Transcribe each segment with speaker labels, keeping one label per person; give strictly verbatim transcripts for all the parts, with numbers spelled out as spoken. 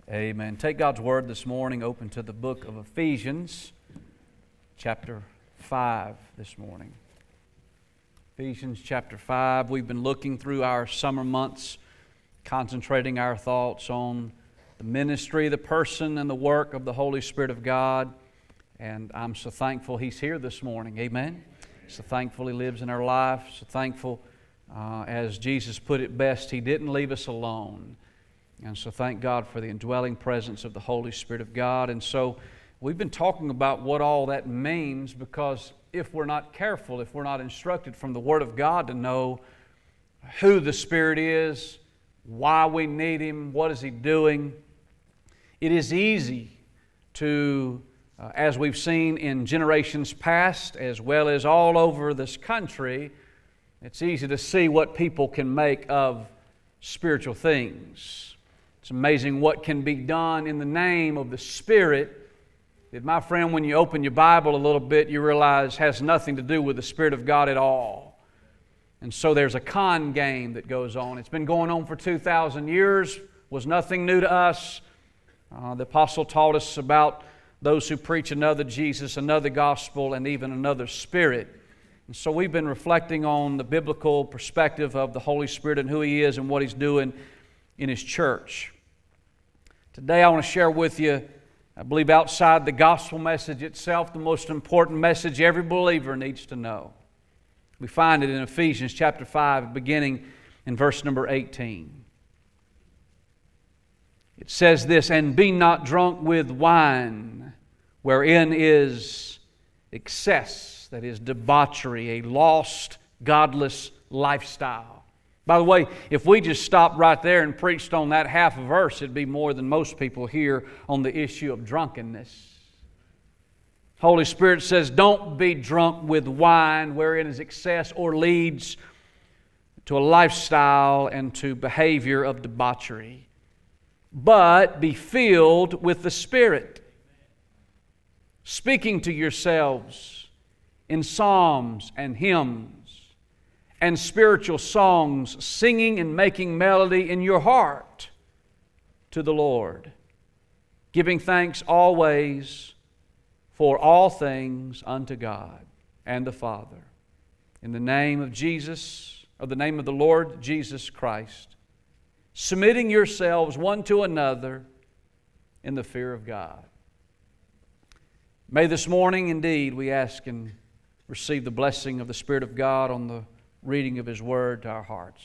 Speaker 1: Amen. Take God's Word this morning, open to the book of Ephesians, chapter five this morning. Ephesians chapter five. We've been looking through our summer months, concentrating our thoughts on the ministry, the person, and the work of the Holy Spirit of God. And I'm so thankful He's here this morning. Amen. So thankful He lives in our life. So thankful, uh, as Jesus put it best, He didn't leave us alone. And so thank God for the indwelling presence of the Holy Spirit of God. And so we've been talking about what all that means, because if we're not careful, if we're not instructed from the Word of God to know who the Spirit is, why we need Him, what is He doing, it is easy to, uh, as we've seen in generations past, as well as all over this country, it's easy to see what people can make of spiritual things. It's amazing what can be done in the name of the Spirit that, my friend, when you open your Bible a little bit, you realize has nothing to do with the Spirit of God at all. And so there's a con game that goes on. It's been going on for two thousand years, was nothing new to us. Uh, the Apostle taught us about those who preach another Jesus, another gospel, and even another Spirit. And so we've been reflecting on the biblical perspective of the Holy Spirit and who He is and what He's doing in His church. Today I want to share with you, I believe outside the gospel message itself, the most important message every believer needs to know. We find it in Ephesians chapter five, beginning in verse number eighteen. It says this, "And be not drunk with wine, wherein is excess," that is debauchery, a lost, godless lifestyle. By the way, if we just stopped right there and preached on that half a verse, it'd be more than most people hear on the issue of drunkenness. Holy Spirit says, don't be drunk with wine wherein is excess or leads to a lifestyle and to behavior of debauchery, but be filled with the Spirit, speaking to yourselves in psalms and hymns and spiritual songs, singing and making melody in your heart to the Lord, giving thanks always for all things unto God and the Father, in the name of Jesus, or the name of the Lord Jesus Christ, submitting yourselves one to another in the fear of God. May this morning, indeed, we ask and receive the blessing of the Spirit of God on the reading of His Word to our hearts.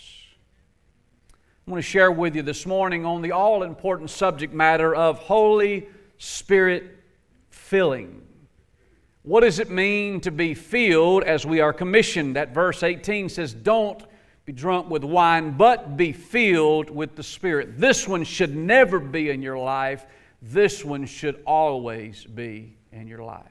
Speaker 1: I want to share with you this morning on the all-important subject matter of Holy Spirit filling. What does it mean to be filled as we are commissioned? That verse eighteen says, don't be drunk with wine, but be filled with the Spirit. This one should never be in your life. This one should always be in your life.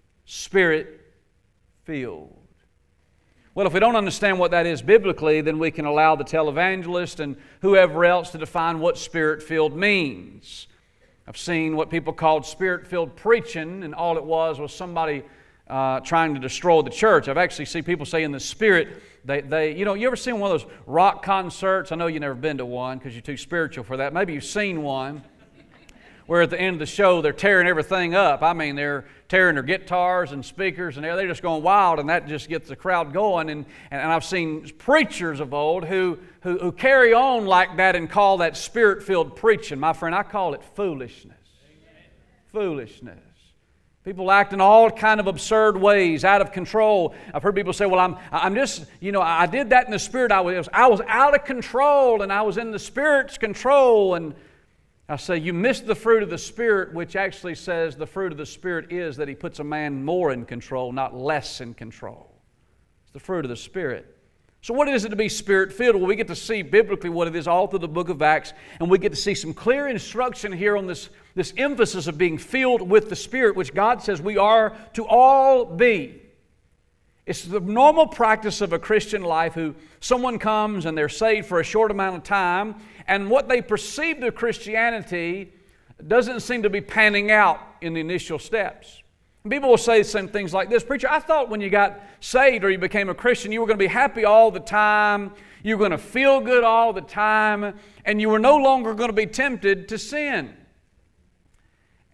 Speaker 1: Spirit-filled. Well, if we don't understand what that is biblically, then we can allow the televangelist and whoever else to define what Spirit-filled means. I've seen what people called Spirit-filled preaching, and all it was was somebody uh, trying to destroy the church. I've actually seen people say in the Spirit, they, they, you know, you ever seen one of those rock concerts? I know you've never been to one because you're too spiritual for that. Maybe you've seen one where at the end of the show they're tearing everything up. I mean, they're tearing their guitars and speakers, and they're, they're just going wild, and that just gets the crowd going. And, and I've seen preachers of old who, who, who carry on like that and call that Spirit-filled preaching. My friend, I call it foolishness. Amen. Foolishness. People act in all kind of absurd ways, out of control. I've heard people say, well, I'm, I'm just, you know, I did that in the Spirit. I was, I was out of control, and I was in the Spirit's control, and I say, you missed the fruit of the Spirit, which actually says the fruit of the Spirit is that He puts a man more in control, not less in control. It's the fruit of the Spirit. So what is it to be Spirit-filled? Well, we get to see biblically what it is all through the book of Acts, and we get to see some clear instruction here on this, this emphasis of being filled with the Spirit, which God says we are to all be. It's the normal practice of a Christian life who someone comes and they're saved for a short amount of time, and what they perceive of Christianity doesn't seem to be panning out in the initial steps. And people will say some things like this, "Preacher, I thought when you got saved or you became a Christian, you were going to be happy all the time, you were going to feel good all the time, and you were no longer going to be tempted to sin."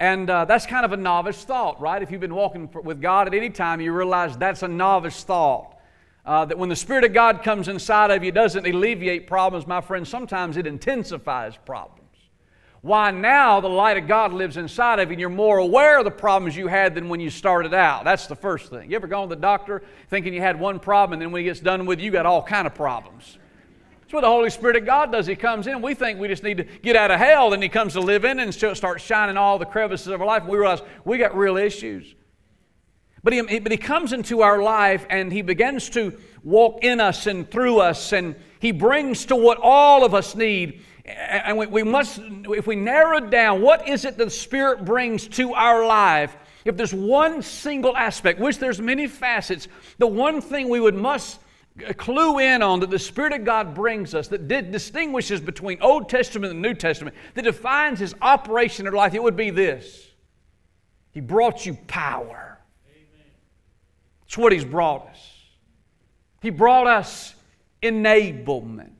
Speaker 1: And uh, that's kind of a novice thought, right? If you've been walking with God at any time, you realize that's a novice thought. Uh, that when the Spirit of God comes inside of you, it doesn't alleviate problems, my friends. Sometimes it intensifies problems. Why now the light of God lives inside of you and you're more aware of the problems you had than when you started out. That's the first thing. You ever gone to the doctor thinking you had one problem and then when he gets done with you, you got all kind of problems? That's what the Holy Spirit of God does. He comes in. We think we just need to get out of hell. Then He comes to live in and starts shining all the crevices of our life. And we realize we got real issues. But he, but he comes into our life and He begins to walk in us and through us. And He brings to what all of us need. And we, we must, if we narrow it down, what is it that the Spirit brings to our life? If there's one single aspect, which there's many facets, the one thing we would must clue in on that the Spirit of God brings us, that did, distinguishes between Old Testament and New Testament, that defines His operation in life, it would be this. He brought you power. That's what He's brought us. He brought us enablement.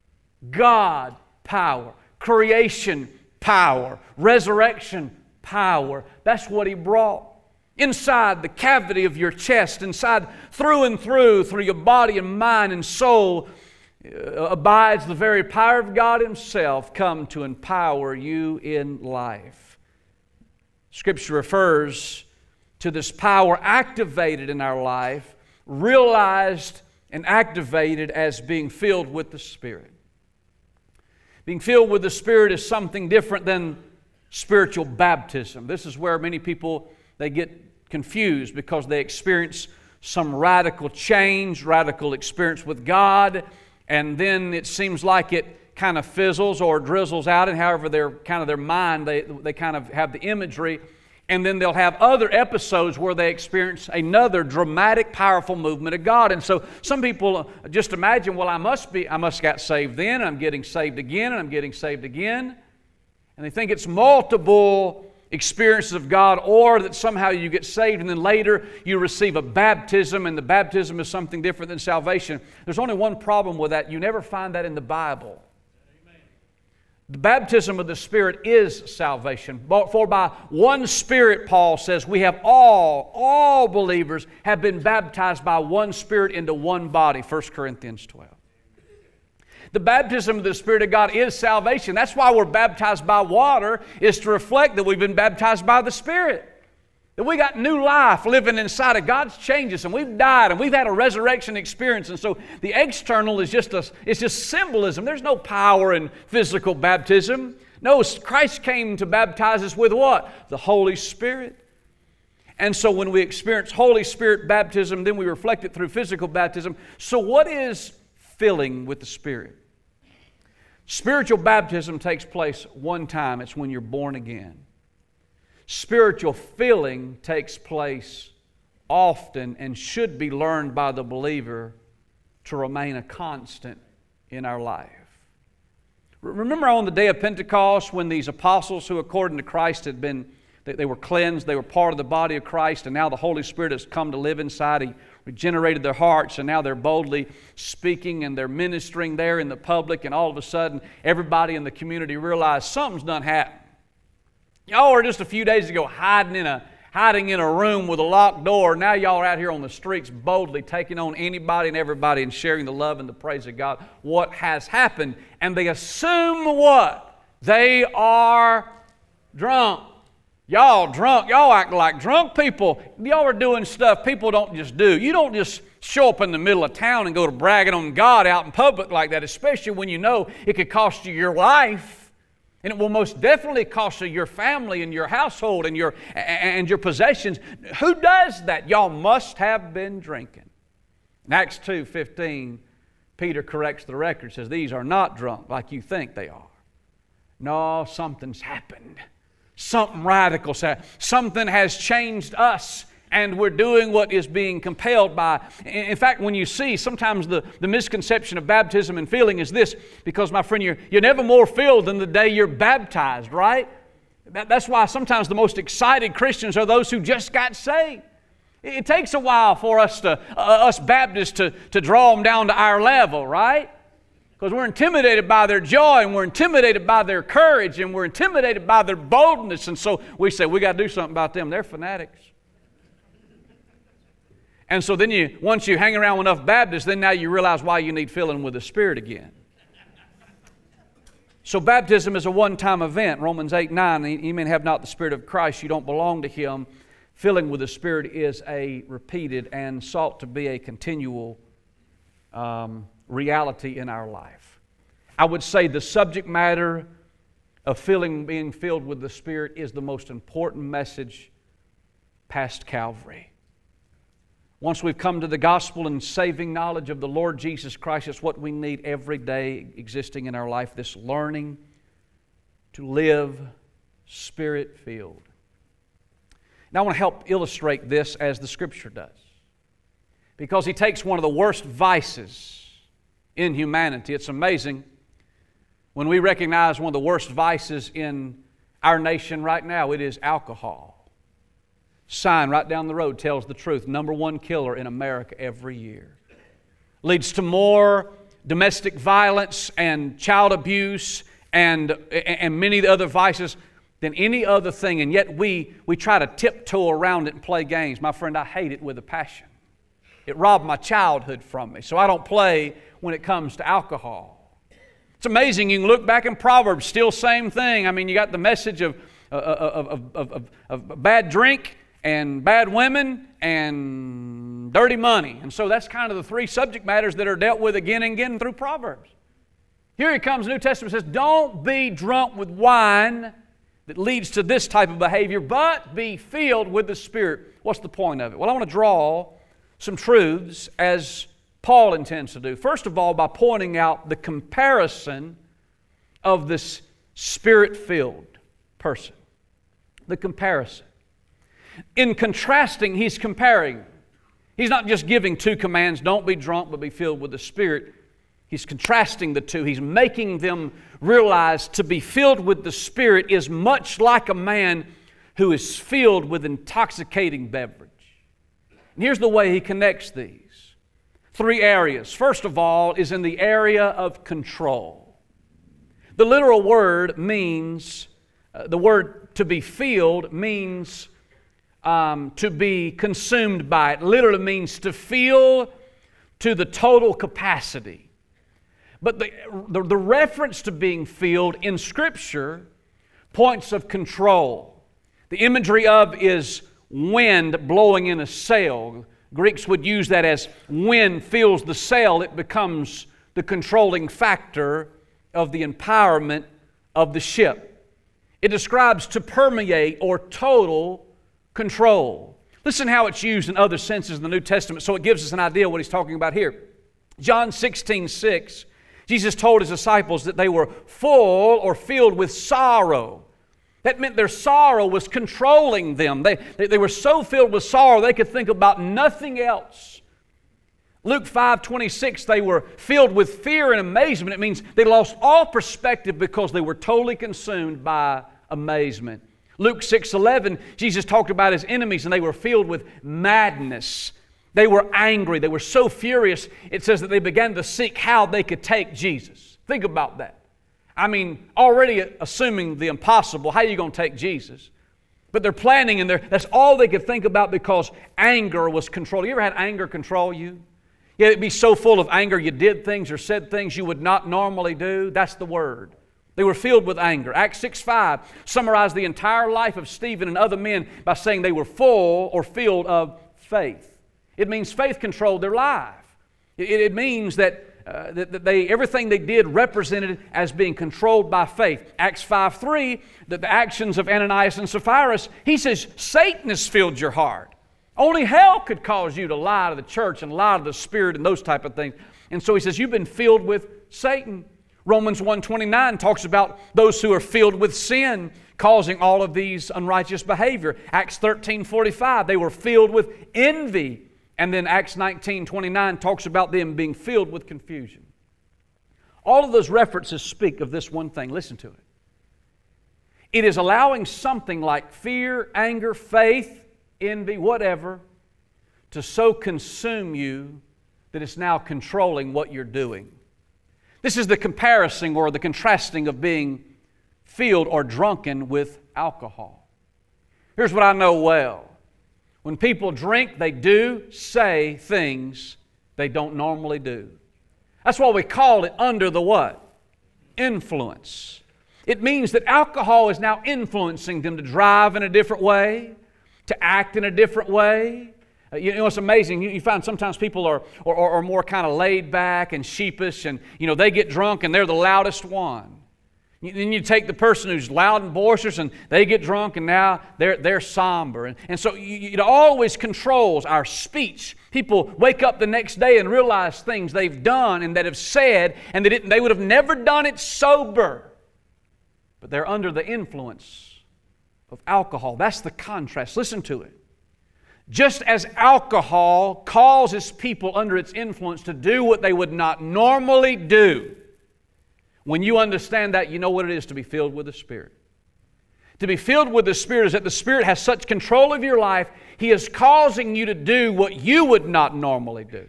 Speaker 1: God power, creation power, resurrection power. That's what He brought. Inside the cavity of your chest, inside through and through, through your body and mind and soul, uh, abides the very power of God Himself come to empower you in life. Scripture refers to this power activated in our life, realized and activated as being filled with the Spirit. Being filled with the Spirit is something different than spiritual baptism. This is where many people, they get confused because they experience some radical change, radical experience with God, and then it seems like it kind of fizzles or drizzles out, and however their kind of their mind, they, they kind of have the imagery. And then they'll have other episodes where they experience another dramatic, powerful movement of God. And so some people just imagine, well, I must be, I must got saved then, and I'm getting saved again, and I'm getting saved again. And they think it's multiple experiences of God, or that somehow you get saved and then later you receive a baptism, and the baptism is something different than salvation. There's only one problem with that. You never find that in the Bible. The baptism of the Spirit is salvation. For by one Spirit, Paul says, we have all, all believers have been baptized by one Spirit into one body, First Corinthians twelve. The baptism of the Spirit of God is salvation. That's why we're baptized by water, is to reflect that we've been baptized by the Spirit. That we got new life living inside of God's changed us, and we've died, and we've had a resurrection experience. And so the external is just a, it's just symbolism. There's no power in physical baptism. No, Christ came to baptize us with what? The Holy Spirit. And so when we experience Holy Spirit baptism, then we reflect it through physical baptism. So what is filling with the Spirit? Spiritual baptism takes place one time. It's when you're born again. Spiritual filling takes place often and should be learned by the believer to remain a constant in our life. Remember on the day of Pentecost when these apostles who according to Christ had been, they were cleansed, they were part of the body of Christ, and now the Holy Spirit has come to live inside. He regenerated their hearts, and now they're boldly speaking and they're ministering there in the public, and all of a sudden everybody in the community realized something's done happened. Y'all were just a few days ago hiding in a hiding in a room with a locked door. Now y'all are out here on the streets boldly taking on anybody and everybody and sharing the love and the praise of God. What has happened? And they assume what? They are drunk. Y'all drunk. Y'all act like drunk people. Y'all are doing stuff people don't just do. You don't just show up in the middle of town and go to bragging on God out in public like that, especially when you know it could cost you your life. And it will most definitely cost you your family and your household and your, and your possessions. Who does that? Y'all must have been drinking. In Acts two fifteen, Peter corrects the record, says, these are not drunk like you think they are. No, something's happened. Something radical. Something has changed us. And we're doing what is being compelled by. In fact, when you see, sometimes the, the misconception of baptism and filling is this, because my friend, you're, you're never more filled than the day you're baptized, right? That, that's why sometimes the most excited Christians are those who just got saved. It, it takes a while for us to, uh, us Baptists to, to draw them down to our level, right? Because we're intimidated by their joy, and we're intimidated by their courage, and we're intimidated by their boldness. And so we say, we got to do something about them. They're fanatics. And so then you, once you hang around with enough Baptists, then now you realize why you need filling with the Spirit again. So baptism is a one-time event. Romans eight nine, ye may have not the Spirit of Christ, you don't belong to Him. Filling with the Spirit is a repeated and sought to be a continual um, reality in our life. I would say the subject matter of filling, being filled with the Spirit is the most important message past Calvary. Once we've come to the gospel and saving knowledge of the Lord Jesus Christ, it's what we need every day existing in our life, this learning to live Spirit-filled. Now I want to help illustrate this as the Scripture does. Because He takes one of the worst vices in humanity. It's amazing when we recognize one of the worst vices in our nation right now. It is alcohol. Sign right down the road tells the truth. Number one killer in America every year. Leads to more domestic violence and child abuse and, and many of the other vices than any other thing. And yet we, we try to tiptoe around it and play games. My friend, I hate it with a passion. It robbed my childhood from me. So I don't play when it comes to alcohol. It's amazing. You can look back in Proverbs, still same thing. I mean, you got the message of, of, of, of, of, of bad drink and bad women and dirty money. And so that's kind of the three subject matters that are dealt with again and again through Proverbs. Here he comes, the New Testament says, don't be drunk with wine that leads to this type of behavior, but be filled with the Spirit. What's the point of it? Well, I want to draw some truths as Paul intends to do. First of all, by pointing out the comparison of this Spirit-filled person. The comparison. In contrasting, he's comparing. He's not just giving two commands, don't be drunk, but be filled with the Spirit. He's contrasting the two. He's making them realize to be filled with the Spirit is much like a man who is filled with intoxicating beverage. And here's the way he connects these. Three areas. First of all is in the area of control. The literal word means, uh, the word to be filled means um, to be consumed by it. Literally means to fill to the total capacity. But the, the, the reference to being filled in Scripture points of control. The imagery of is wind blowing in a sail. Greeks would use that as wind fills the sail, it becomes the controlling factor of the empowerment of the ship. It describes to permeate or total control. Listen how it's used in other senses in the New Testament, so it gives us an idea of what he's talking about here. John sixteen six, Jesus told His disciples that they were full or filled with sorrow. That meant their sorrow was controlling them. They, they, they were so filled with sorrow they could think about nothing else. Luke five twenty-six, they were filled with fear and amazement. It means they lost all perspective because they were totally consumed by amazement. Luke six eleven, Jesus talked about His enemies and they were filled with madness. They were angry. They were so furious, it says that they began to seek how they could take Jesus. Think about that. I mean, already assuming the impossible, how are you going to take Jesus? But they're planning and they're, that's all they could think about because anger was controlled. You ever had anger control you? Yeah, it'd be so full of anger you did things or said things you would not normally do. That's the word. They were filled with anger. Acts six five summarized the entire life of Stephen and other men by saying they were full or filled of faith. It means faith controlled their life. It, it means that, uh, that, that they everything they did represented as being controlled by faith. Acts five three, that the actions of Ananias and Sapphira, he says, Satan has filled your heart. Only hell could cause you to lie to the church and lie to the Spirit and those type of things. And so he says, you've been filled with Satan. Romans one twenty-nine talks about those who are filled with sin causing all of these unrighteous behavior. Acts thirteen forty-five, they were filled with envy. And then Acts nineteen twenty-nine talks about them being filled with confusion. All of those references speak of this one thing. Listen to it. It is allowing something like fear, anger, faith, envy, whatever, to so consume you that it's now controlling what you're doing. This is the comparison or the contrasting of being filled or drunken with alcohol. Here's what I know well. When people drink, they do say things they don't normally do. That's why we call it under the what? Influence. It means that alcohol is now influencing them to drive in a different way, to act in a different way. Uh, you know, it's amazing. You, you find sometimes people are, are, are more kind of laid back and sheepish, and you know they get drunk and they're the loudest one. You, then you take the person who's loud and boisterous, and they get drunk, and now they're they're somber. And, and so you, it always controls our speech. People wake up the next day and realize things they've done and that have said, and they didn't, they would have never done it sober. But they're under the influence of alcohol. That's the contrast. Listen to it. Just as alcohol causes people under its influence to do what they would not normally do, when you understand that, you know what it is to be filled with the Spirit. To be filled with the Spirit is that the Spirit has such control of your life, He is causing you to do what you would not normally do.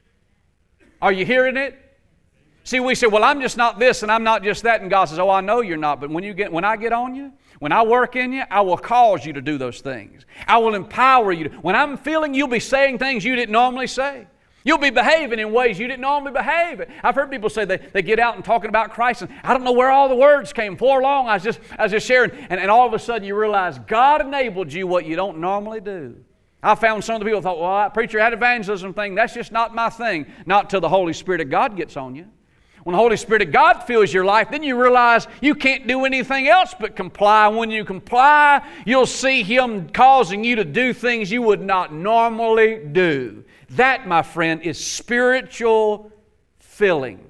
Speaker 1: Are you hearing it? See, we say, well, I'm just not this and I'm not just that. And God says, oh, I know you're not. But when you get, when I get on you, when I work in you, I will cause you to do those things. I will empower you. To, when I'm feeling, you'll be saying things you didn't normally say. You'll be behaving in ways you didn't normally behave. I've heard people say they, they get out and talking about Christ, and I don't know where all the words came. For long, I was just, I was just sharing, and, and all of a sudden you realize God enabled you what you don't normally do. I found some of the people thought, well, that preacher had evangelism thing. That's just not my thing. Not till the Holy Spirit of God gets on you. When the Holy Spirit of God fills your life, then you realize you can't do anything else but comply. When you comply, you'll see Him causing you to do things you would not normally do. That, my friend, is spiritual filling.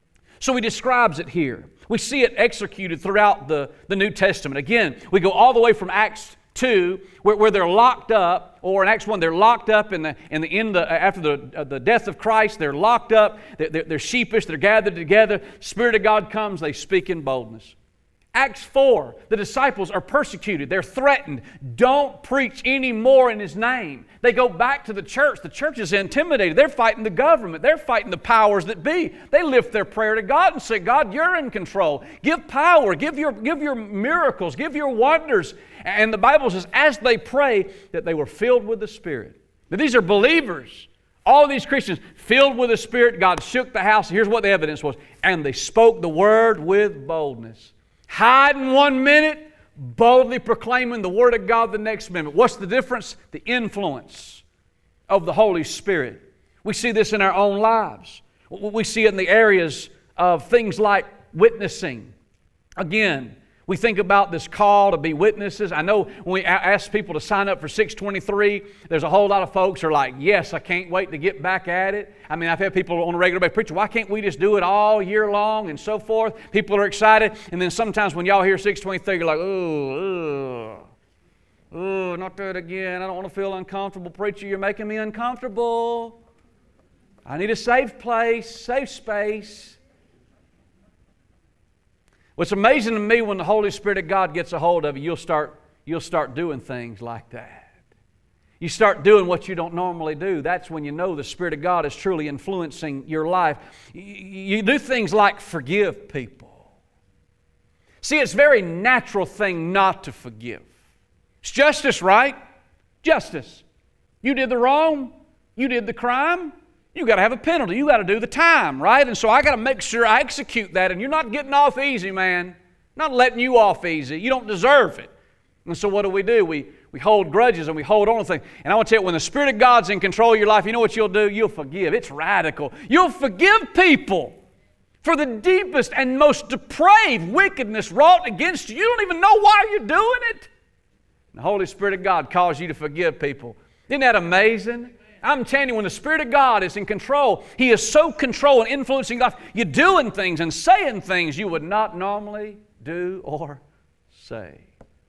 Speaker 1: So He describes it here. We see it executed throughout the, the New Testament. Again, we go all the way from Acts two, where, where they're locked up, or in Acts one, they're locked up in the in the end after the uh, the death of Christ. They're locked up. They're, they're, they're sheepish. They're gathered together. Spirit of God comes. They speak in boldness. Acts four, the disciples are persecuted. They're threatened. Don't preach anymore in His name. They go back to the church. The church is intimidated. They're fighting the government. They're fighting the powers that be. They lift their prayer to God and say, God, You're in control. Give power. Give your, give your miracles. Give your wonders. And the Bible says, as they pray, that they were filled with the Spirit. Now, these are believers. All these Christians filled with the Spirit. God shook the house. Here's what the evidence was. And they spoke the word with boldness. Hiding one minute, boldly proclaiming the Word of God the next minute. What's the difference? The influence of the Holy Spirit. We see this in our own lives. We see it in the areas of things like witnessing. Again, we think about this call to be witnesses. I know when we ask people to sign up for six twenty-three, there's a whole lot of folks who are like, yes, I can't wait to get back at it. I mean, I've had people on a regular basis, preacher, why can't we just do it all year long and so forth? People are excited. And then sometimes when y'all hear six twenty-three, you're like, ooh, ooh, ooh, not that again. I don't want to feel uncomfortable. Preacher, you're making me uncomfortable. I need a safe place, safe space. What's amazing to me, when the Holy Spirit of God gets a hold of you, you'll start, you'll start doing things like that. You start doing what you don't normally do. That's when you know the Spirit of God is truly influencing your life. You do things like forgive people. See, it's a very natural thing not to forgive. It's justice, right? Justice. You did the wrong. You did the crime. You got to have a penalty. You got to do the time, right? And so I got to make sure I execute that. And you're not getting off easy, man. Not letting you off easy. You don't deserve it. And so what do we do? We we hold grudges and we hold on to things. And I want to tell you, when the Spirit of God's in control of your life, you know what you'll do? You'll forgive. It's radical. You'll forgive people for the deepest and most depraved wickedness wrought against you. You don't even know why you're doing it. The Holy Spirit of God calls you to forgive people. Isn't that amazing? I'm telling you, when the Spirit of God is in control, He is so controlling and influencing life. You're doing things and saying things you would not normally do or say.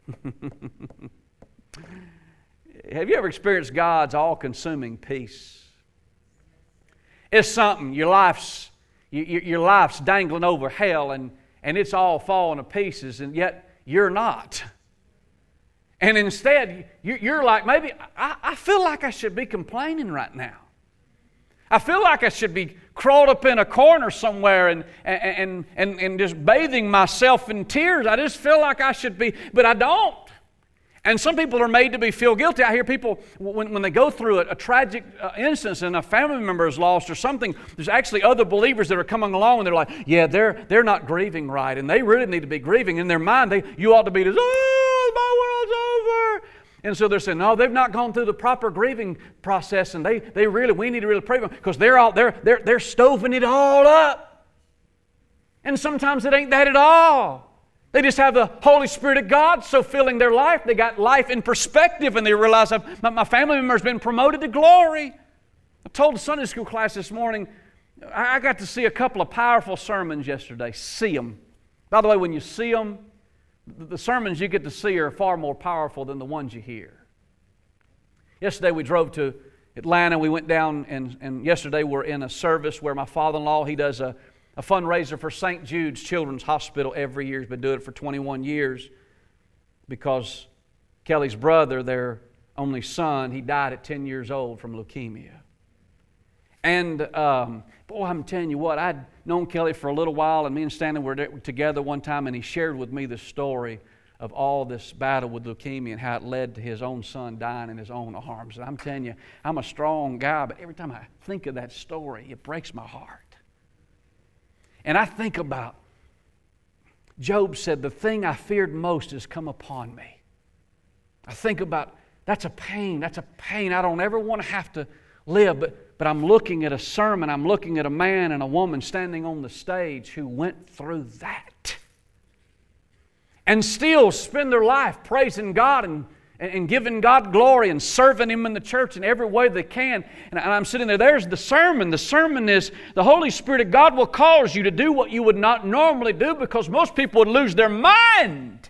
Speaker 1: Have you ever experienced God's all-consuming peace? It's something. Your life's your, your life's dangling over hell, and, and it's all falling to pieces, and yet you're not. And instead, you're like, maybe I, I feel like I should be complaining right now. I feel like I should be crawled up in a corner somewhere and, and, and, and just bathing myself in tears. I just feel like I should be, but I don't. And some people are made to be feel guilty. I hear people, when, when they go through a, a tragic uh, instance and a family member is lost or something, there's actually other believers that are coming along and they're like, yeah, they're they're not grieving right. And they really need to be grieving. In their mind, they you ought to be this, oh, my world's over. And so they're saying, no, they've not gone through the proper grieving process, and they they really, we need to really pray for them because they're all they're they're they're stoving it all up. And sometimes it ain't that at all. They just have the Holy Spirit of God so filling their life. They got life in perspective and they realize my, my family member has been promoted to glory. I told the Sunday school class this morning, I got to see a couple of powerful sermons yesterday. See them. By the way, when you see them, the sermons you get to see are far more powerful than the ones you hear. Yesterday we drove to Atlanta. We went down and, and yesterday we're in a service where my father-in-law, he does a A fundraiser for Saint Jude's Children's Hospital every year. He's been doing it for twenty-one years because Kelly's brother, their only son, he died at ten years old from leukemia. And, um, boy, I'm telling you what, I'd known Kelly for a little while, and me and Stanley were together one time, and he shared with me the story of all this battle with leukemia and how it led to his own son dying in his own arms. And I'm telling you, I'm a strong guy, but every time I think of that story, it breaks my heart. And I think about, Job said, the thing I feared most has come upon me. I think about, that's a pain, that's a pain. I don't ever want to have to live, but, but I'm looking at a sermon, I'm looking at a man and a woman standing on the stage who went through that. And still spend their life praising God and and giving God glory and serving Him in the church in every way they can. And I'm sitting there, there's the sermon. The sermon is the Holy Spirit of God will cause you to do what you would not normally do because most people would lose their mind.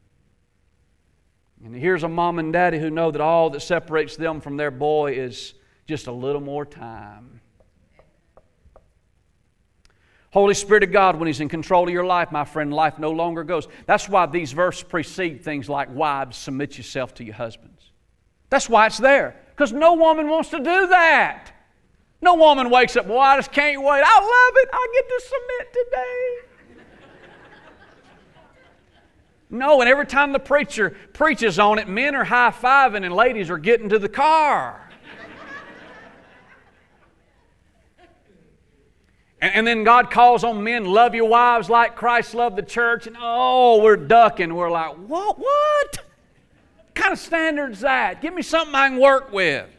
Speaker 1: And here's a mom and daddy who know that all that separates them from their boy is just a little more time. Holy Spirit of God, when He's in control of your life, my friend, life no longer goes. That's why these verses precede things like, wives, submit yourself to your husbands. That's why it's there. Because no woman wants to do that. No woman wakes up, boy, I just can't wait. I love it. I get to submit today. No, and every time the preacher preaches on it, men are high-fiving and ladies are getting to the car. And then God calls on men, love your wives like Christ loved the church. And oh, we're ducking. We're like, what? What? What kind of standard's that? Give me something I can work with.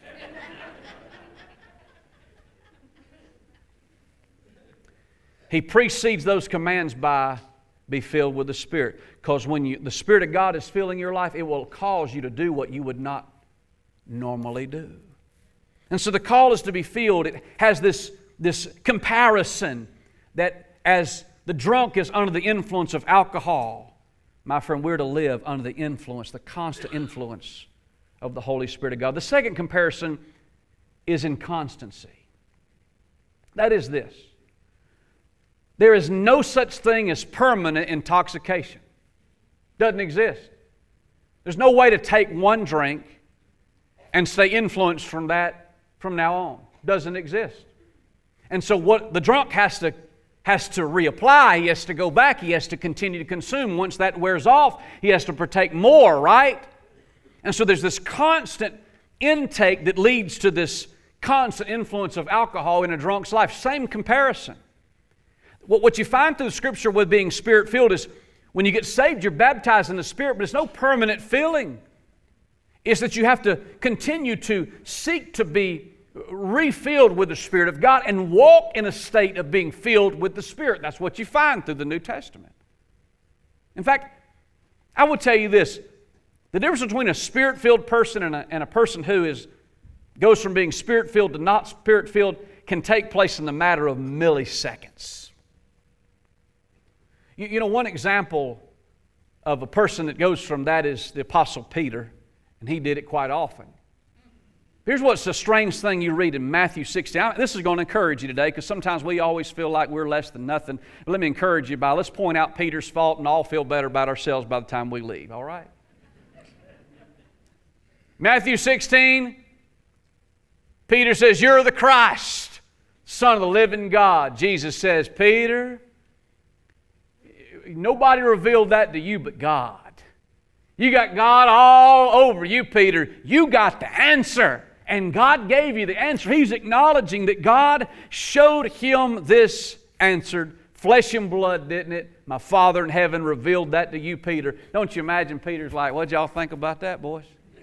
Speaker 1: He precedes those commands by be filled with the Spirit. Because when you, the Spirit of God is filling your life, it will cause you to do what you would not normally do. And so the call is to be filled. It has this This comparison that as the drunk is under the influence of alcohol, my friend, we're to live under the influence, the constant influence of the Holy Spirit of God. The second comparison is inconstancy. That is this. There is no such thing as permanent intoxication. Doesn't exist. There's no way to take one drink and stay influenced from that from now on. Doesn't exist. And so what the drunk has to has to reapply, he has to go back, he has to continue to consume. Once that wears off, he has to partake more, right? And so there's this constant intake that leads to this constant influence of alcohol in a drunk's life. Same comparison. What, what you find through the Scripture with being Spirit-filled is when you get saved, you're baptized in the Spirit, but it's no permanent filling. It's that you have to continue to seek to be refilled with the Spirit of God and walk in a state of being filled with the Spirit. That's what you find through the New Testament. In fact, I will tell you this. The difference between a Spirit-filled person and a, and a person who is goes from being Spirit-filled to not Spirit-filled can take place in the matter of milliseconds. You, you know, one example of a person that goes from that is the Apostle Peter, and he did it quite often. Here's what's the strange thing you read in Matthew sixteen. This is going to encourage you today because sometimes we always feel like we're less than nothing. But let me encourage you by, let's point out Peter's fault and all feel better about ourselves by the time we leave, all right? Matthew sixteen, Peter says, you're the Christ. Son of the living God. Jesus says, Peter, nobody revealed that to you but God. You got God all over you, Peter. You got the answer. And God gave you the answer. He's acknowledging that God showed him this answer. Flesh and blood, didn't it? My Father in heaven revealed that to you, Peter. Don't you imagine Peter's like, what'd y'all think about that, boys?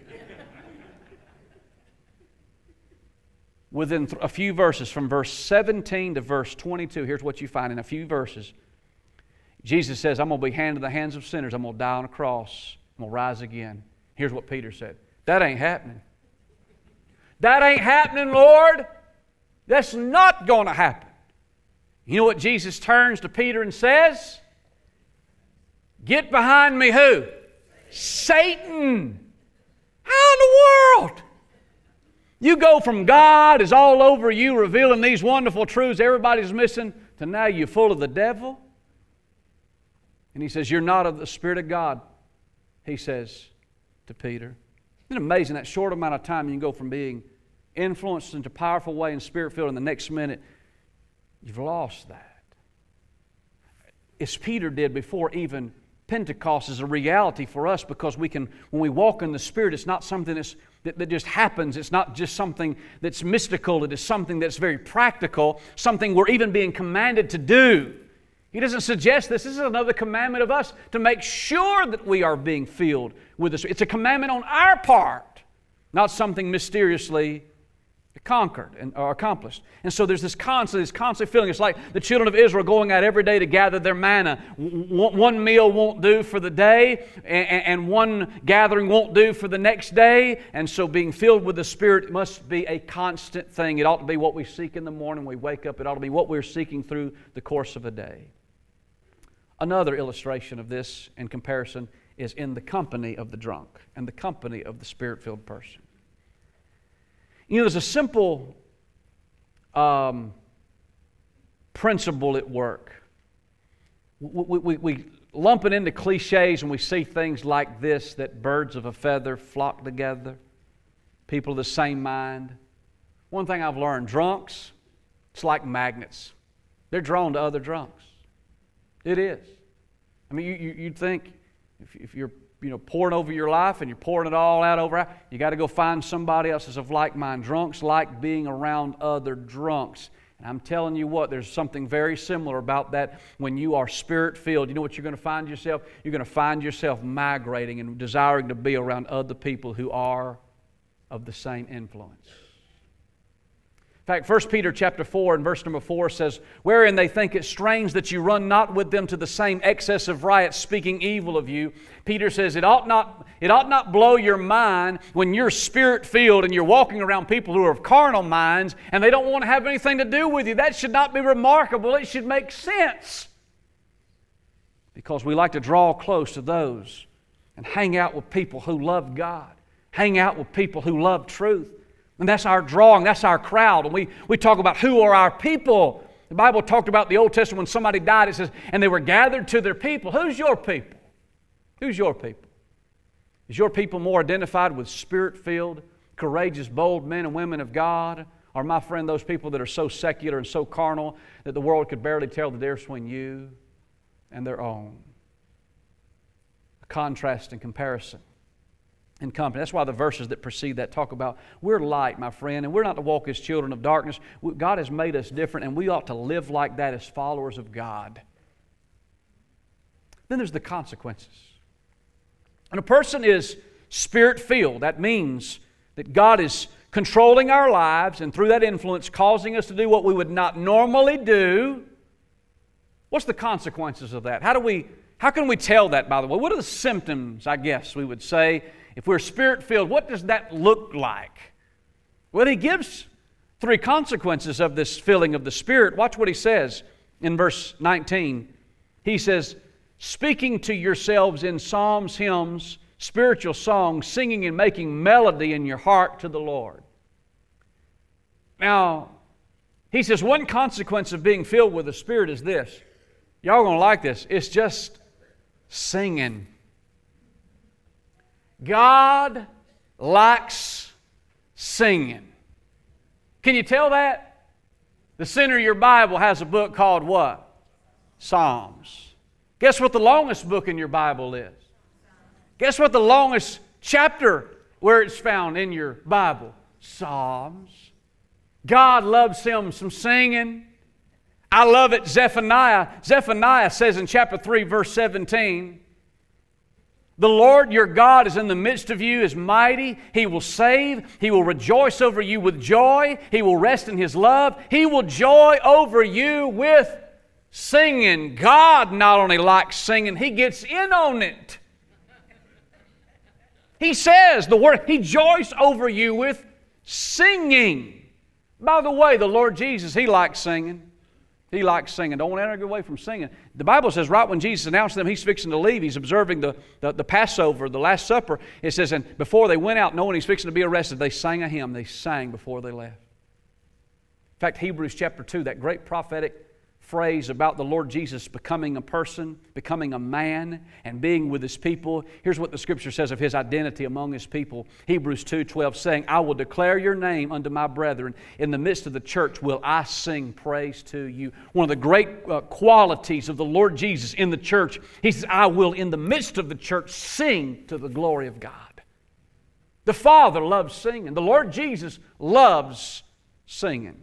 Speaker 1: Within a few verses, from verse seventeen to verse twenty-two, here's what you find in a few verses. Jesus says, I'm going to be handed in the hands of sinners. I'm going to die on a cross. I'm going to rise again. Here's what Peter said. That ain't happening. That ain't happening, Lord. That's not going to happen. You know what Jesus turns to Peter and says? Get behind me who? Satan. How in the world? You go from God is all over you revealing these wonderful truths everybody's missing to now you're full of the devil. And he says, you're not of the Spirit of God, he says to Peter. Isn't it amazing that short amount of time you can go from being influenced into a powerful way and Spirit-filled, and the next minute you've lost that. As Peter did before even Pentecost is a reality for us, because we can, when we walk in the Spirit, it's not something that's, that, that just happens. It's not just something that's mystical. It is something that's very practical, something we're even being commanded to do. He doesn't suggest this. This is another commandment of us to make sure that we are being filled with the Spirit. It's a commandment on our part, not something mysteriously conquered and or accomplished. And so there's this constant, this constant feeling. It's like the children of Israel going out every day to gather their manna. One meal won't do for the day, and one gathering won't do for the next day. And so being filled with the Spirit must be a constant thing. It ought to be what we seek in the morning when we wake up. It ought to be what we're seeking through the course of a day. Another illustration of this in comparison is in the company of the drunk and the company of the Spirit-filled person. You know, there's a simple um, principle at work. We, we, we lump it into cliches and we see things like this, that birds of a feather flock together, people of the same mind. One thing I've learned, drunks, it's like magnets. They're drawn to other drunks. It is. I mean, you, you, you'd think if, if you're you know, pouring over your life and you're pouring it all out over, you got to go find somebody else that's of like mind. Drunks like being around other drunks. And I'm telling you what, there's something very similar about that when you are Spirit-filled. You know what you're going to find yourself? You're going to find yourself migrating and desiring to be around other people who are of the same influence. In fact, First Peter chapter four and verse number four says, wherein they think it strange that you run not with them to the same excess of riot, speaking evil of you. Peter says it ought not, it ought not blow your mind when you're Spirit-filled and you're walking around people who are of carnal minds and they don't want to have anything to do with you. That should not be remarkable. It should make sense. Because we like to draw close to those and hang out with people who love God. Hang out with people who love truth. And that's our drawing, that's our crowd. And we, we talk about who are our people. The Bible talked about the Old Testament when somebody died, it says, and they were gathered to their people. Who's your people? Who's your people? Is your people more identified with Spirit-filled, courageous, bold men and women of God? Or, my friend, those people that are so secular and so carnal that the world could barely tell the difference between you and their own? A contrast and comparison. In company. That's why the verses that precede that talk about we're light, my friend, and we're not to walk as children of darkness. God has made us different, and we ought to live like that as followers of God. Then there's the consequences. When a person is Spirit-filled, that means that God is controlling our lives, and through that influence causing us to do what we would not normally do. What's the consequences of that? How do we, how can we tell that, by the way? What are the symptoms, I guess we would say? If we're Spirit-filled, what does that look like? Well, he gives three consequences of this filling of the Spirit. Watch what he says in verse nineteen. He says, speaking to yourselves in psalms, hymns, spiritual songs, singing and making melody in your heart to the Lord. Now, he says one consequence of being filled with the Spirit is this. Y'all are going to like this. It's just singing. God likes singing. Can you tell that? The center of your Bible has a book called what? Psalms. Guess what the longest book in your Bible is? Guess what the longest chapter where it's found in your Bible? Psalms. God loves Him some singing. I love it, Zephaniah. Zephaniah says in chapter three, verse seventeen, the Lord your God is in the midst of you, is mighty. He will save. He will rejoice over you with joy. He will rest in His love. He will joy over you with singing. God not only likes singing, He gets in on it. He says the word, He joys over you with singing. By the way, the Lord Jesus, He likes singing. He likes singing. Don't ever get away from singing. The Bible says right when Jesus announced to them He's fixing to leave, He's observing the, the, the Passover, the Last Supper. It says, and before they went out knowing He's fixing to be arrested, they sang a hymn. They sang before they left. In fact, Hebrews chapter two, that great prophetic phrase about the Lord Jesus becoming a person, becoming a man, and being with His people. Here's what the Scripture says of His identity among His people. Hebrews two twelve, saying, I will declare your name unto my brethren. In the midst of the church will I sing praise to you. One of the great uh, qualities of the Lord Jesus in the church, He says, I will in the midst of the church sing to the glory of God. The Father loves singing. The Lord Jesus loves singing.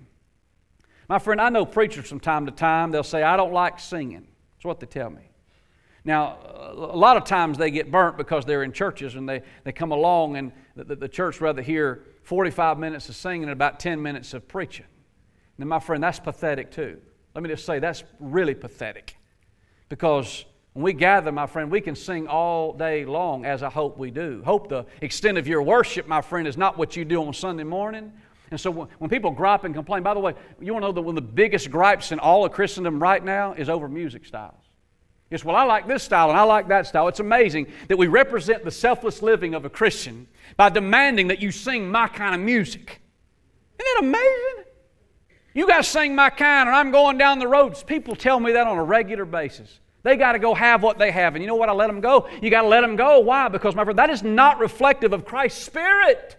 Speaker 1: My friend, I know preachers from time to time, they'll say, I don't like singing. That's what they tell me. Now, a lot of times they get burnt because they're in churches and they, they come along and the, the church rather hear forty-five minutes of singing and about ten minutes of preaching. Now, my friend, that's pathetic too. Let me just say, that's really pathetic. Because when we gather, my friend, we can sing all day long, as I hope we do. Hope the extent of your worship, my friend, is not what you do on Sunday morning. And so when people gripe and complain, by the way, you want to know that one of the biggest gripes in all of Christendom right now is over music styles. It's, well, I like this style and I like that style. It's amazing that we represent the selfless living of a Christian by demanding that you sing my kind of music. Isn't that amazing? You guys sing my kind and I'm going down the roads. People tell me that on a regular basis. They got to go have what they have. And you know what? I let them go. You got to let them go. Why? Because, my friend, that is not reflective of Christ's Spirit.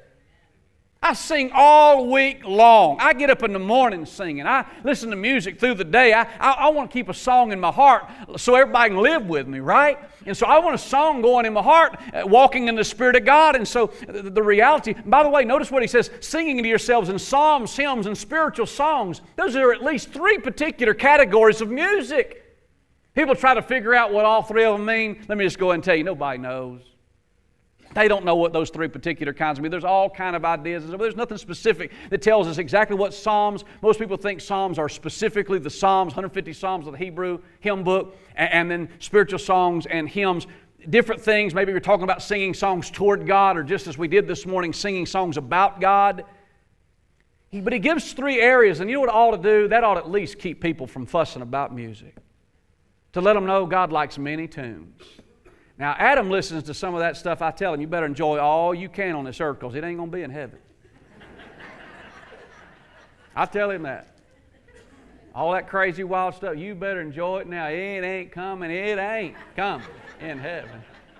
Speaker 1: I sing all week long. I get up in the morning singing. I listen to music through the day. I, I, I want to keep a song in my heart so everybody can live with me, right? And so I want a song going in my heart, uh, walking in the Spirit of God. And so the, the reality, by the way, notice what he says, singing to yourselves in psalms, hymns, and spiritual songs. Those are at least three particular categories of music. People try to figure out what all three of them mean. Let me just go ahead and tell you, nobody knows. They don't know what those three particular kinds mean. There's all kind of ideas. There's nothing specific that tells us exactly what Psalms. Most people think Psalms are specifically the Psalms, one hundred fifty Psalms of the Hebrew hymn book, and then spiritual songs and hymns. Different things. Maybe you're talking about singing songs toward God, or just as we did this morning, singing songs about God. But he gives three areas, and you know what it ought to do? That ought to at least keep people from fussing about music. To let them know God likes many tunes. Now, Adam listens to some of that stuff. I tell him, you better enjoy all you can on this earth because it ain't going to be in heaven. I tell him that. All that crazy wild stuff, you better enjoy it now. It ain't coming. It ain't coming in heaven.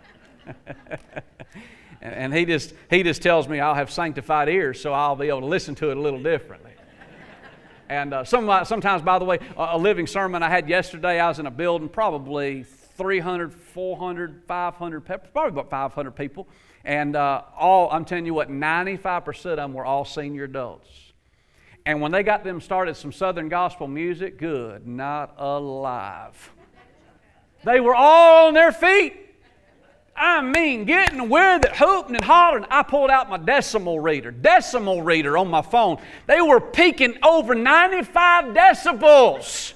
Speaker 1: And he just, he just tells me I'll have sanctified ears so I'll be able to listen to it a little differently. And uh, some, sometimes, by the way, a living sermon I had yesterday, I was in a building probably three hundred, four hundred, five hundred, probably about five hundred people. And uh, all, I'm telling you what, ninety-five percent of them were all senior adults. And when they got them started some Southern gospel music, good, not alive. They were all on their feet. I mean, getting with it, hooping and hollering. I pulled out my decimal reader, decimal reader on my phone. They were peaking over ninety-five decibels.